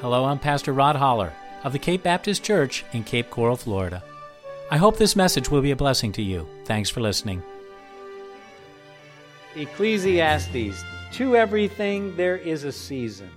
Hello, I'm Pastor Rod Holler of the Cape Baptist Church in Cape Coral, Florida. I hope this message will be a blessing to you. Thanks for listening. Ecclesiastes, to everything there is a season.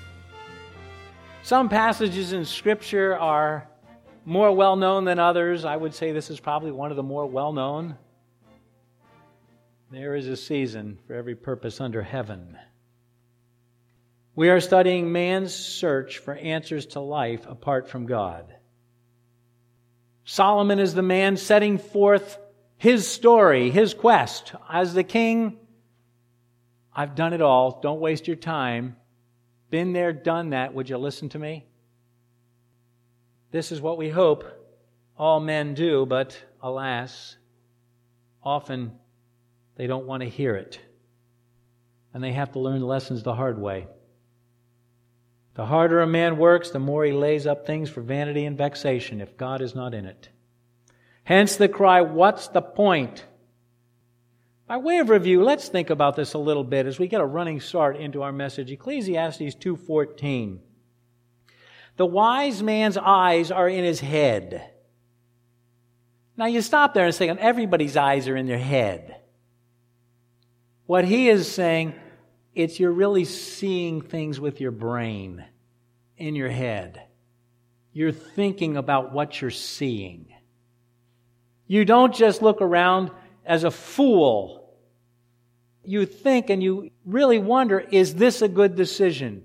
Some passages in Scripture are more well-known than others. I would say this is probably one of the more well-known. There is a season for every purpose under heaven. We are studying man's search for answers to life apart from God. Solomon is the man setting forth his story, his quest. As the king, I've done it all. Don't waste your time. Been there, done that. Would you listen to me? This is what we hope all men do, but alas, often they don't want to hear it. And they have to learn the lessons the hard way. The harder a man works, the more he lays up things for vanity and vexation if God is not in it. Hence the cry, what's the point? By way of review, let's think about this a little bit as we get a running start into our message. Ecclesiastes 2:14. The wise man's eyes are in his head. Now you stop there and say, everybody's eyes are in their head. What he is saying, it's you're really seeing things with your brain, in your head. You're thinking about what you're seeing. You don't just look around as a fool. You think and you really wonder, is this a good decision?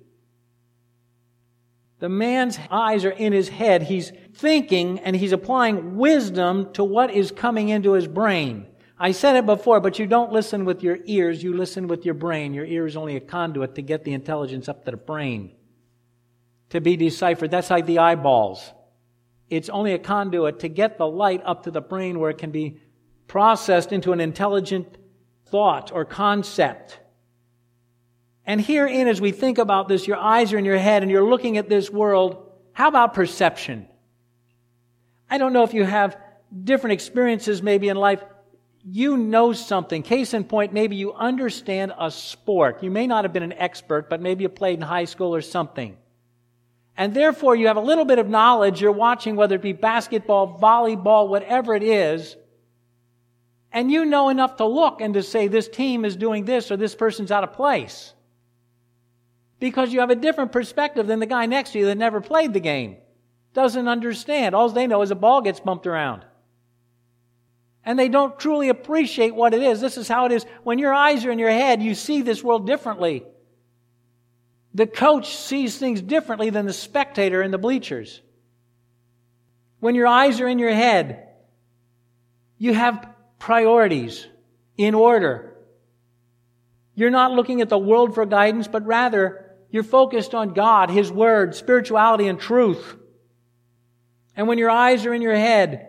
The man's eyes are in his head. He's thinking and he's applying wisdom to what is coming into his brain. I said it before, but you don't listen with your ears, you listen with your brain. Your ear is only a conduit to get the intelligence up to the brain, to be deciphered. That's like the eyeballs. It's only a conduit to get the light up to the brain where it can be processed into an intelligent thought or concept. And herein, as we think about this, your eyes are in your head and you're looking at this world. How about perception? I don't know if you have different experiences maybe in life. You know something. Case in point, maybe you understand a sport. You may not have been an expert, but maybe you played in high school or something. And therefore, you have a little bit of knowledge. You're watching, whether it be basketball, volleyball, whatever it is. And you know enough to look and to say, this team is doing this or this person's out of place. Because you have a different perspective than the guy next to you that never played the game. Doesn't understand. All they know is a ball gets bumped around. And they don't truly appreciate what it is. This is how it is. When your eyes are in your head, you see this world differently. The coach sees things differently than the spectator in the bleachers. When your eyes are in your head, you have priorities in order. You're not looking at the world for guidance, but rather you're focused on God, His Word, spirituality, and truth. And when your eyes are in your head,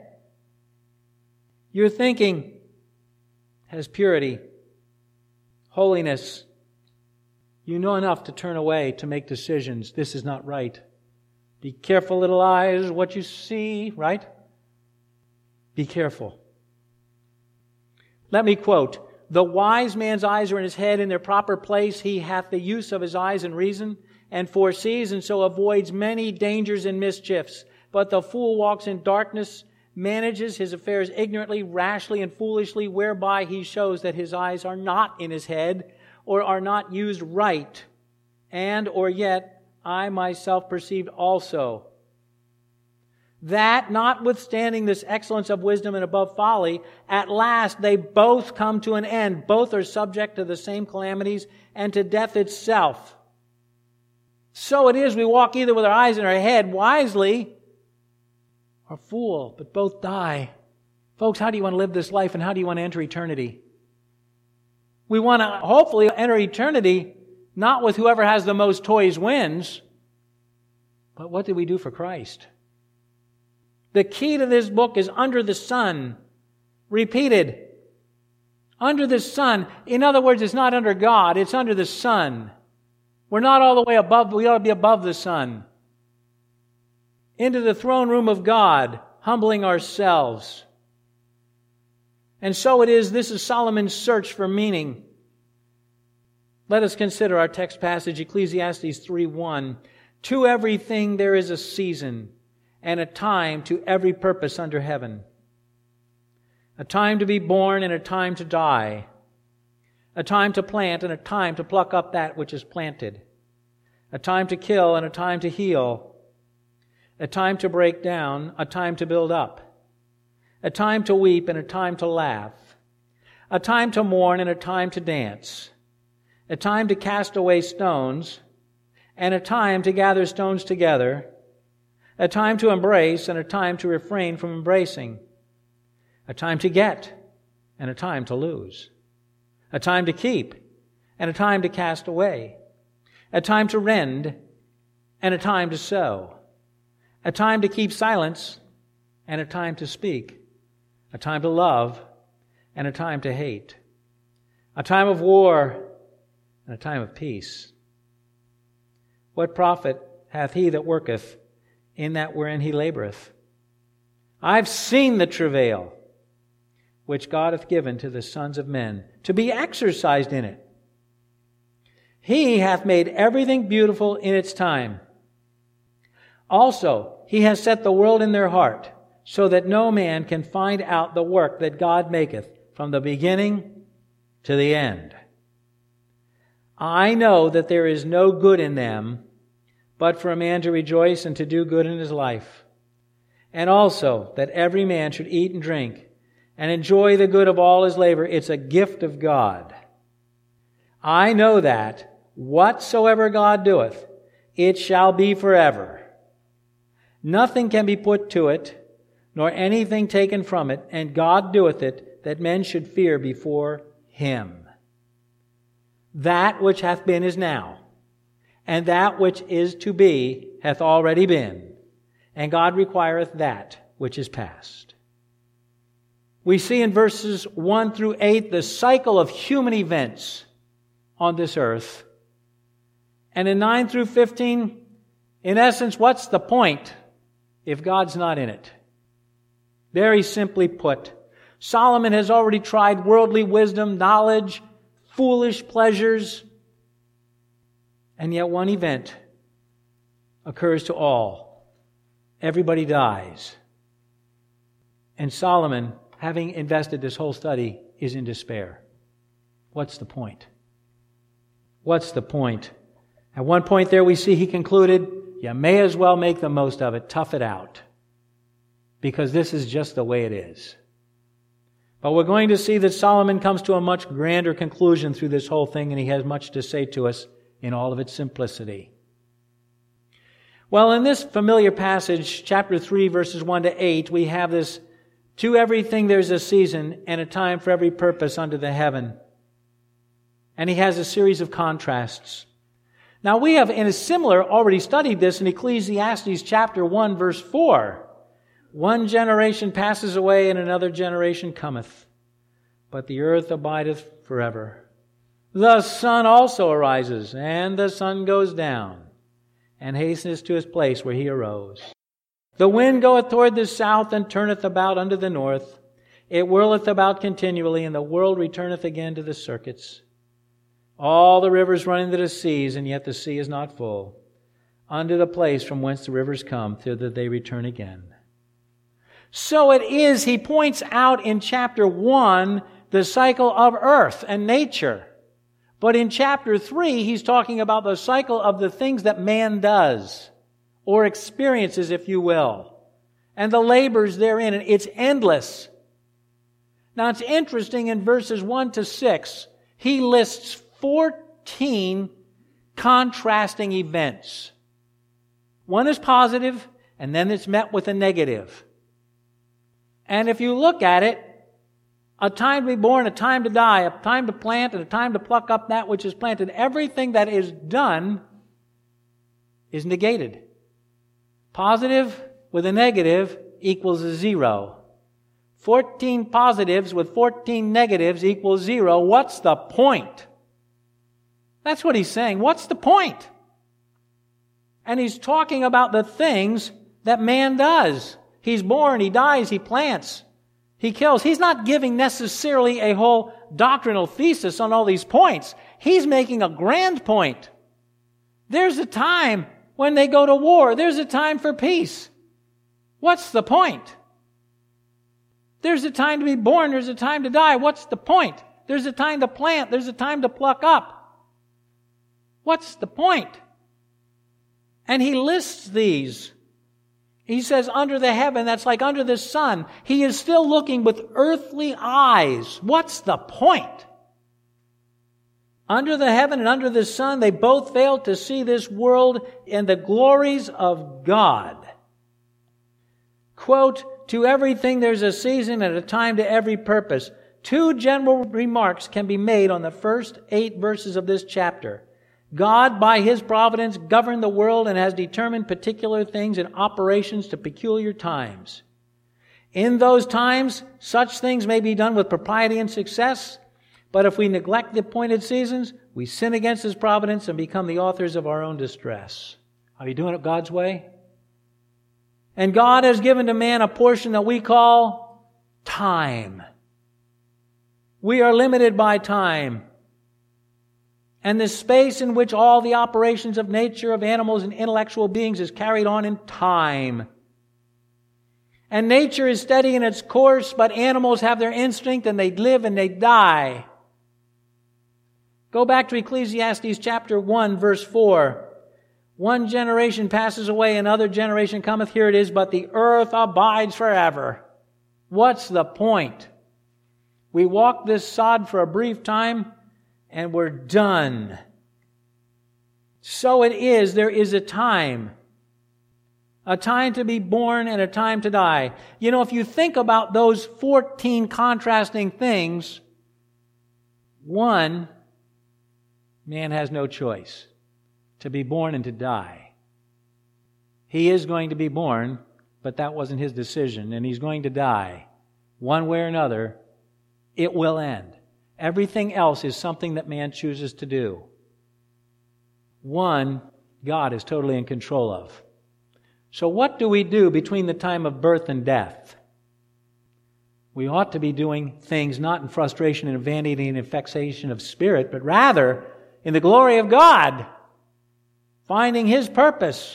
your thinking has purity, holiness. You know enough to turn away, to make decisions. This is not right. Be careful, little eyes, what you see, right? Be careful. Let me quote, the wise man's eyes are in his head in their proper place. He hath the use of his eyes and reason, and foresees, and so avoids many dangers and mischiefs. But the fool walks in darkness, manages his affairs ignorantly, rashly, and foolishly, whereby he shows that his eyes are not in his head, or are not used right. And, or yet, I myself perceived also that, notwithstanding this excellence of wisdom and above folly, at last they both come to an end. Both are subject to the same calamities and to death itself. So it is, we walk either with our eyes in our head wisely, or fool, but both die. Folks, how do you want to live this life and how do you want to enter eternity? We want to hopefully enter eternity not with whoever has the most toys wins, but what did we do for Christ? The key to this book is under the sun. Repeated. Under the sun. In other words, it's not under God, it's under the sun. We're not all the way above, we ought to be above the sun. Into the throne room of God, humbling ourselves. And so it is, this is Solomon's search for meaning. Let us consider our text passage, Ecclesiastes 3:1. To everything there is a season, and a time to every purpose under heaven. A time to be born and a time to die. A time to plant and a time to pluck up that which is planted. A time to kill and a time to heal. A time to break down, a time to build up. A time to weep and a time to laugh. A time to mourn and a time to dance. A time to cast away stones, and a time to gather stones together, a time to embrace and a time to refrain from embracing, a time to get and a time to lose, a time to keep and a time to cast away, a time to rend and a time to sow, a time to keep silence and a time to speak, a time to love and a time to hate, a time of war and a time of peace. What profit hath he that worketh in that wherein he laboureth? I've seen the travail which God hath given to the sons of men, to be exercised in it. He hath made everything beautiful in its time. Also, he has set the world in their heart, so that no man can find out the work that God maketh from the beginning to the end. I know that there is no good in them, but for a man to rejoice and to do good in his life. And also that every man should eat and drink and enjoy the good of all his labor. It's a gift of God. I know that whatsoever God doeth, it shall be forever. Nothing can be put to it, nor anything taken from it, and God doeth it, that men should fear before him. That which hath been is now, and that which is to be hath already been, and God requireth that which is past. We see in verses 1 through 8 the cycle of human events on this earth. And in 9 through 15, in essence, what's the point if God's not in it? Very simply put, Solomon has already tried worldly wisdom, knowledge, foolish pleasures, and yet one event occurs to all. Everybody dies. And Solomon, having invested this whole study, is in despair. What's the point? What's the point? At one point there we see he concluded, you may as well make the most of it, tough it out, because this is just the way it is. But we're going to see that Solomon comes to a much grander conclusion through this whole thing, and he has much to say to us in all of its simplicity. Well, in this familiar passage, chapter 3, verses 1 to 8, we have this, to everything there's a season and a time for every purpose under the heaven. And he has a series of contrasts. Now, we have in a similar already studied this in Ecclesiastes chapter 1, verse 4. One generation passes away and another generation cometh, but the earth abideth forever. The sun also arises, and the sun goes down, and hasteneth to his place where he arose. The wind goeth toward the south, and turneth about unto the north. It whirleth about continually, and the world returneth again to the circuits. All the rivers run into the seas, and yet the sea is not full. Unto the place from whence the rivers come, thither they return again. So it is, he points out in chapter 1, the cycle of earth and nature. But in chapter 3, he's talking about the cycle of the things that man does, or experiences, if you will, and the labors therein, and it's endless. Now it's interesting, in verses 1 to 6, he lists 14 contrasting events. One is positive, and then it's met with a negative. And if you look at it, a time to be born, a time to die, a time to plant, and a time to pluck up that which is planted, everything that is done is negated. Positive with a negative equals a 0. 14 positives with 14 negatives equals 0. What's the point? That's what he's saying. What's the point? And he's talking about the things that man does. He's born, he dies, he plants, he kills. He's not giving necessarily a whole doctrinal thesis on all these points. He's making a grand point. There's a time When they go to war, there's a time for peace. What's the point? There's a time to be born, there's a time to die. What's the point? There's a time to plant, there's a time to pluck up. What's the point? And he lists these. He says, under the heaven, that's like under the sun. He is still looking with earthly eyes. What's the point? Under the heaven and under the sun, they both failed to see this world and the glories of God. Quote, to everything there's a season and a time to every purpose. 2 general remarks can be made on the first 8 verses of this chapter. God, by His providence, governed the world and has determined particular things and operations to peculiar times. In those times, such things may be done with propriety and success, but if we neglect the appointed seasons, we sin against His providence and become the authors of our own distress. Are you doing it God's way? And God has given to man a portion that we call time. We are limited by time. And the space in which all the operations of nature, of animals and intellectual beings is carried on in time. And nature is steady in its course, but animals have their instinct and they live and they die. Go back to Ecclesiastes chapter 1, verse 4. One generation passes away, another generation cometh. Here it is, but the earth abides forever. What's the point? We walk this sod for a brief time, and we're done. So it is, there is a time to be born and a time to die. You know, if you think about those 14 contrasting things, one, man has no choice to be born and to die. He is going to be born, but that wasn't his decision, and he's going to die. One way or another, it will end. Everything else is something that man chooses to do. One, God is totally in control of. So what do we do between the time of birth and death? We ought to be doing things not in frustration and vanity and vexation of spirit, but rather in the glory of God, finding His purpose.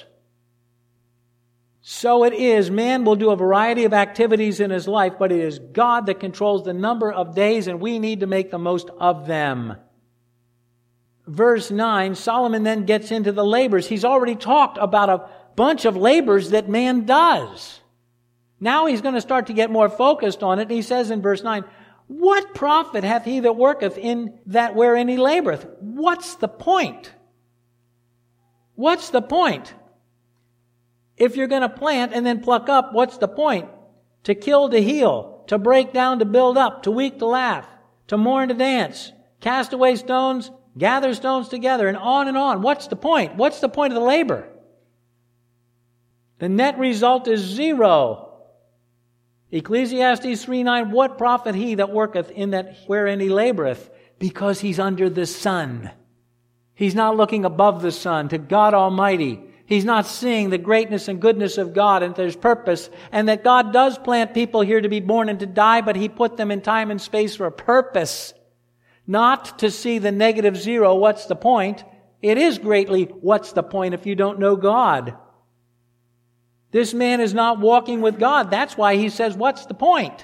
So it is, man will do a variety of activities in his life, but it is God that controls the number of days, and we need to make the most of them. Verse 9, Solomon then gets into the labors. He's already talked about a bunch of labors that man does. Now he's going to start to get more focused on it, and he says in verse 9, what profit hath he that worketh in that wherein he laboreth? What's the point? What's the point? If you're going to plant and then pluck up, what's the point? To kill to heal, to break down to build up, to weep to laugh, to mourn to dance, cast away stones, gather stones together, and on and on. What's the point? What's the point of the labor? The net result is zero. Ecclesiastes 3:9, what profit he that worketh in that wherein he laboreth? Because he's under the sun. He's not looking above the sun to God Almighty. He's not seeing the greatness and goodness of God and there's purpose, and that God does plant people here to be born and to die, but He put them in time and space for a purpose. Not to see the negative zero, what's the point? It is greatly, what's the point if you don't know God? This man is not walking with God. That's why he says, what's the point?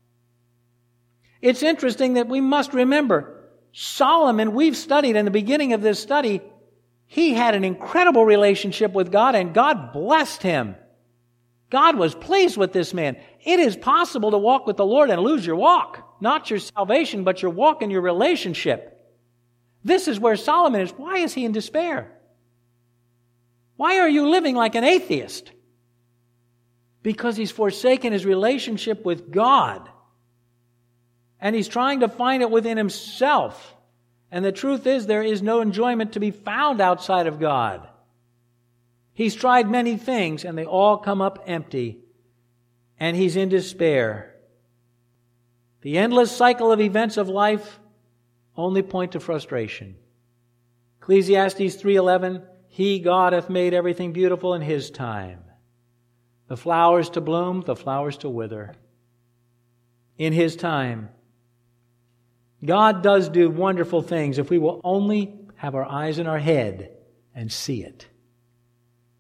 It's interesting that we must remember, Solomon, we've studied in the beginning of this study, he had an incredible relationship with God, and God blessed him. God was pleased with this man. It is possible to walk with the Lord and lose your walk. Not your salvation, but your walk and your relationship. This is where Solomon is. Why is he in despair? Why are you living like an atheist? Because he's forsaken his relationship with God. And he's trying to find it within himself. And the truth is, there is no enjoyment to be found outside of God. He's tried many things, and they all come up empty. And he's in despair. The endless cycle of events of life only point to frustration. Ecclesiastes 3:11, He, God, hath made everything beautiful in His time. The flowers to bloom, the flowers to wither. In His time. God does do wonderful things if we will only have our eyes in our head and see it.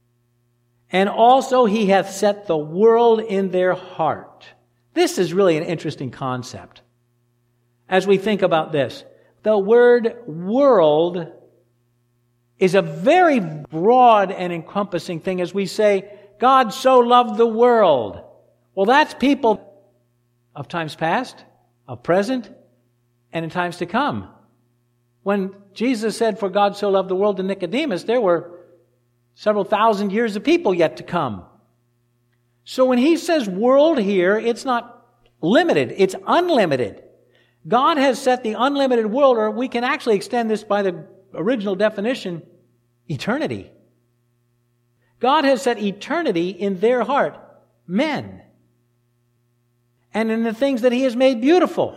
And also he hath set the world in their heart. This is really an interesting concept. As we think about this, the word world is a very broad and encompassing thing. As we say, God so loved the world. Well, that's people of times past, of present, and in times to come. When Jesus said, for God so loved the world to Nicodemus, there were several thousand years of people yet to come. So when he says world here, it's not limited, it's unlimited. God has set the unlimited world, or we can actually extend this by the original definition, eternity. God has set eternity in their heart, men, and in the things that He has made beautiful.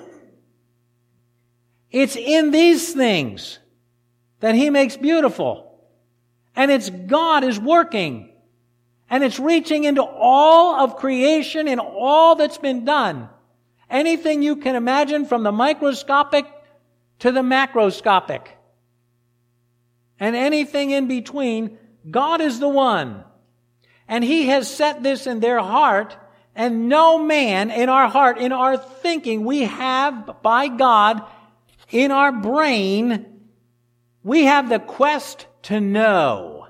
It's in these things that He makes beautiful. And it's God is working. And it's reaching into all of creation and all that's been done. Anything you can imagine, from the microscopic to the macroscopic. And anything in between, God is the one. And He has set this in their heart, and no man in our heart, in our thinking, we have by God, in our brain, we have the quest to know.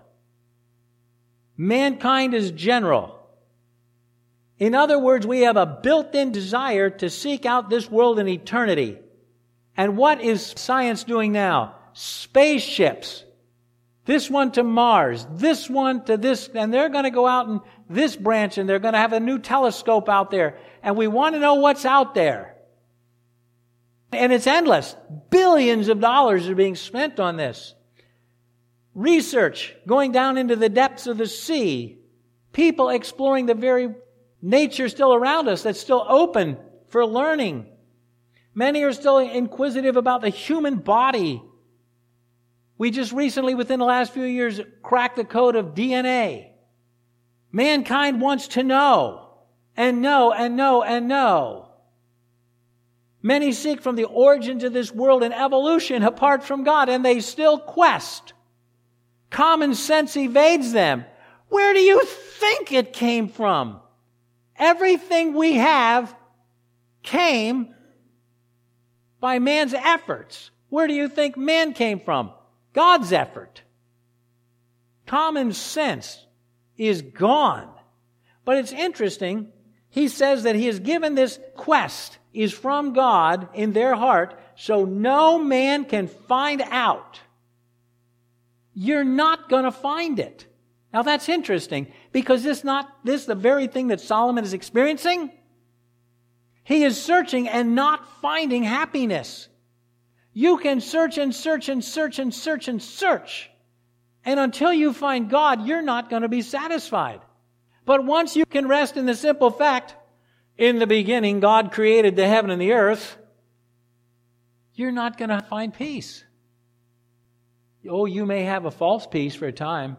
Mankind is general. In other words, we have a built-in desire to seek out this world in eternity. And what is science doing now? Spaceships. This one to Mars, this one to this, and they're going to go out in this branch, and they're going to have a new telescope out there. And we want to know what's out there. And it's endless. Billions of dollars are being spent on this. Research going down into the depths of the sea. People exploring the very nature still around us that's still open for learning. Many are still inquisitive about the human body. We just recently, within the last few years, cracked the code of DNA. Mankind wants to know, and know, and know, and know. Many seek from the origins of this world and evolution apart from God, and they still quest. Common sense evades them. Where do you think it came from? Everything we have came by man's efforts. Where do you think man came from? God's effort. Common sense is gone. But it's interesting. He says that He has given this quest is from God in their heart, so no man can find out. You're not going to find it. Now that's interesting, because this the very thing that Solomon is experiencing? He is searching and not finding happiness. You can search and search and search and search and search. And until you find God, you're not going to be satisfied. But once you can rest in the simple fact, in the beginning God created the heaven and the earth, you're not going to find peace. Oh, you may have a false peace for a time.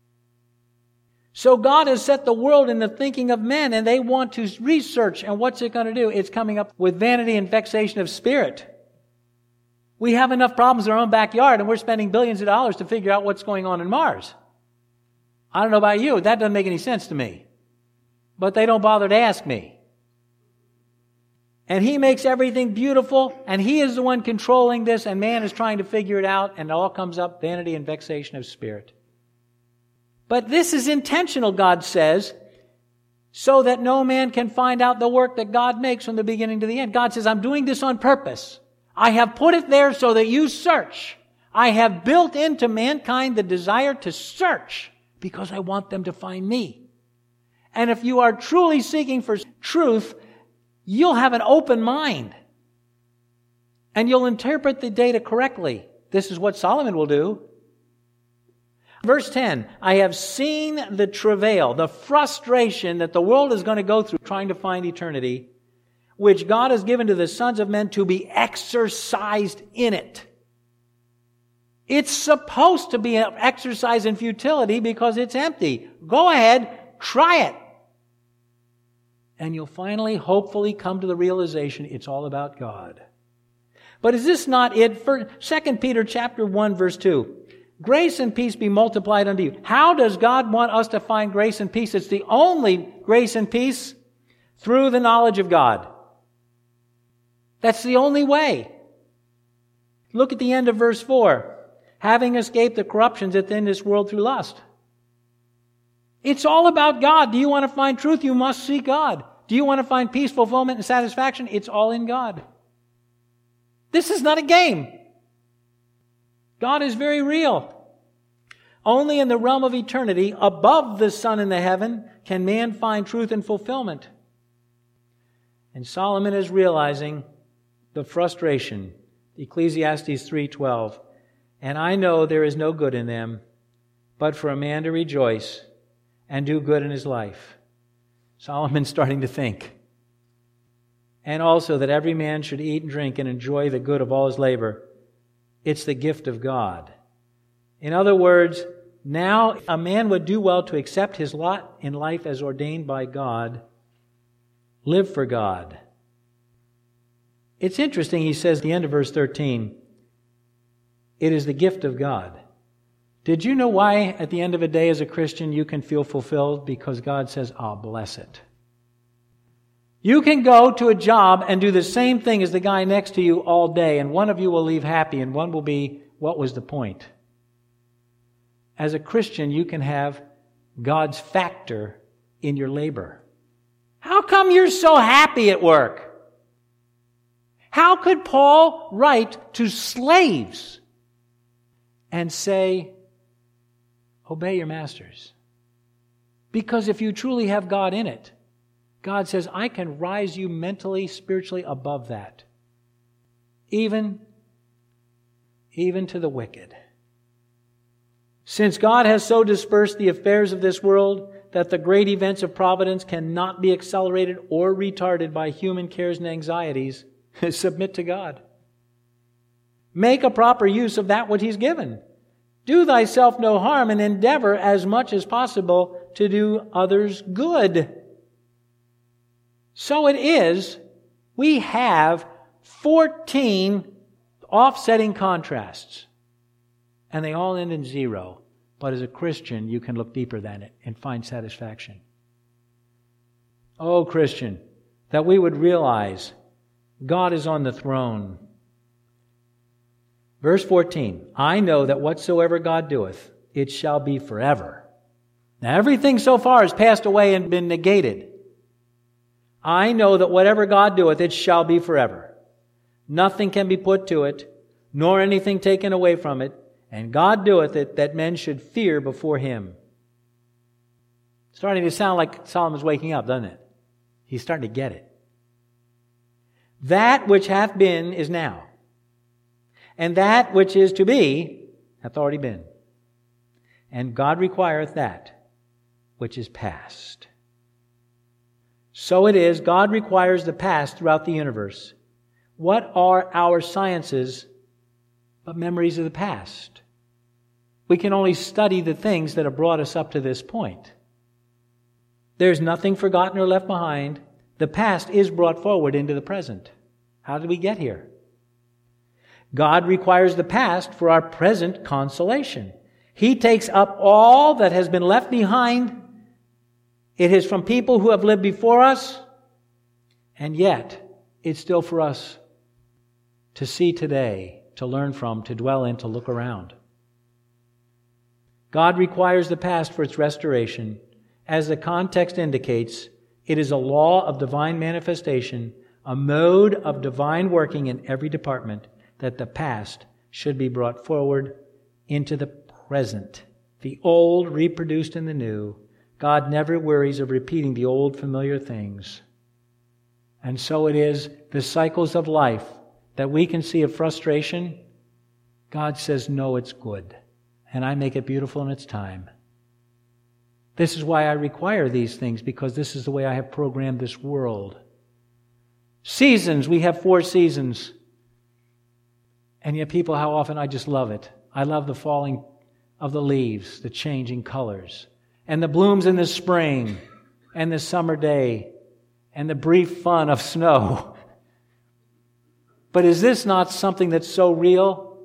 So God has set the world in the thinking of men, and they want to research. And what's it going to do? It's coming up with vanity and vexation of spirit. We have enough problems in our own backyard, and we're spending billions of dollars to figure out what's going on in Mars. I don't know about you. That doesn't make any sense to me. But they don't bother to ask me. And He makes everything beautiful, and He is the one controlling this, and man is trying to figure it out, and it all comes up vanity and vexation of spirit. But this is intentional, God says, so that no man can find out the work that God makes from the beginning to the end. God says, I'm doing this on purpose. I have put it there so that you search. I have built into mankind the desire to search because I want them to find me. And if you are truly seeking for truth, you'll have an open mind. And you'll interpret the data correctly. This is what Solomon will do. Verse 10, I have seen the travail, the frustration that the world is going to go through trying to find eternity, which God has given to the sons of men to be exercised in it. It's supposed to be an exercise in futility because it's empty. Go ahead, try it. And you'll finally, hopefully, come to the realization it's all about God. But is this not it? For 2 Peter chapter 1, verse 2. Grace and peace be multiplied unto you. How does God want us to find grace and peace? It's the only grace and peace through the knowledge of God. That's the only way. Look at the end of verse 4. Having escaped the corruptions that's in this world through lust. It's all about God. Do you want to find truth? You must seek God. Do you want to find peace, fulfillment, and satisfaction? It's all in God. This is not a game. God is very real. Only in the realm of eternity, above the sun in the heaven, can man find truth and fulfillment. And Solomon is realizing the frustration. Ecclesiastes 3:12. And I know there is no good in them, but for a man to rejoice and do good in his life. Solomon's starting to think. And also that every man should eat and drink and enjoy the good of all his labor. It's the gift of God. In other words, now a man would do well to accept his lot in life as ordained by God. Live for God. It's interesting, he says at the end of verse 13, it is the gift of God. Did you know why at the end of a day as a Christian you can feel fulfilled? Because God says, I'll bless it. You can go to a job and do the same thing as the guy next to you all day, and one of you will leave happy, and one will be, what was the point? As a Christian, you can have God's factor in your labor. How come you're so happy at work? How could Paul write to slaves and say, obey your masters? Because if you truly have God in it, God says, I can rise you mentally, spiritually above that. Even to the wicked. Since God has so dispersed the affairs of this world that the great events of providence cannot be accelerated or retarded by human cares and anxieties, submit to God. Make a proper use of that which He's given. Do thyself no harm and endeavor as much as possible to do others good. So it is, we have 14 offsetting contrasts. And they all end in zero. But as a Christian, you can look deeper than it and find satisfaction. Oh, Christian, that we would realize God is on the throne. Verse 14, I know that whatsoever God doeth, it shall be forever. Now everything so far has passed away and been negated. I know that whatever God doeth, it shall be forever. Nothing can be put to it, nor anything taken away from it. And God doeth it that men should fear before Him. Starting to sound like Solomon's waking up, doesn't it? He's starting to get it. That which hath been is now. And that which is to be hath already been. And God requireth that which is past. So it is, God requires the past throughout the universe. What are our sciences but memories of the past? We can only study the things that have brought us up to this point. There's nothing forgotten or left behind. The past is brought forward into the present. How did we get here? God requires the past for our present consolation. He takes up all that has been left behind. It is from people who have lived before us, and yet it's still for us to see today, to learn from, to dwell in, to look around. God requires the past for its restoration. As the context indicates, it is a law of divine manifestation, a mode of divine working in every department, that the past should be brought forward into the present. The old reproduced in the new. God never wearies of repeating the old familiar things. And so it is the cycles of life that we can see of frustration. God says, no, it's good. And I make it beautiful in its time. This is why I require these things, because this is the way I have programmed this world. Seasons, we have 4 seasons. And yet people, how often I just love it. I love the falling of the leaves, the changing colors, and the blooms in the spring, and the summer day, and the brief fun of snow. But is this not something that's so real?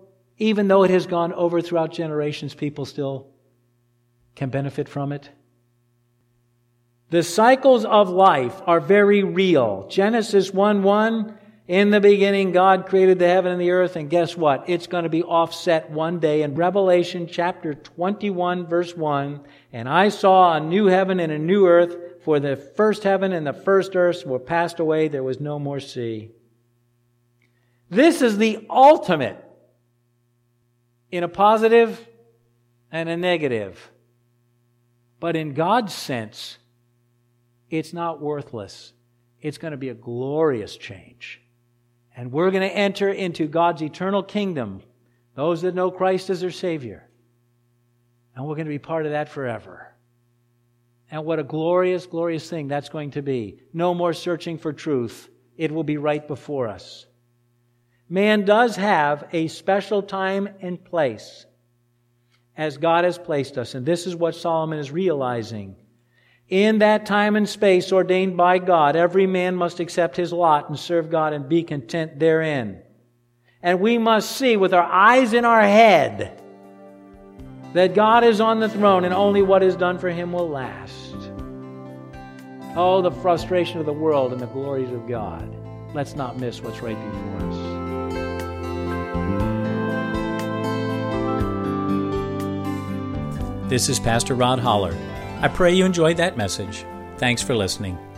even though it has gone over throughout generations, people still can benefit from it? The cycles of life are very real. Genesis 1:1, in the beginning God created the heaven and the earth, and guess what? It's going to be offset one day in Revelation chapter 21 verse 1. And I saw a new heaven and a new earth, for the first heaven and the first earth were passed away. There was no more sea. This is the ultimate in a positive and a negative. But in God's sense, it's not worthless. It's going to be a glorious change. And we're going to enter into God's eternal kingdom, those that know Christ as their Savior. And we're going to be part of that forever. And what a glorious, glorious thing that's going to be. No more searching for truth. It will be right before us. Man does have a special time and place as God has placed us. And this is what Solomon is realizing. In that time and space ordained by God, every man must accept his lot and serve God and be content therein. And we must see with our eyes in our head that God is on the throne and only what is done for Him will last. Oh, the frustration of the world and the glories of God. Let's not miss what's right before us. This is Pastor Rod Holler. I pray you enjoyed that message. Thanks for listening.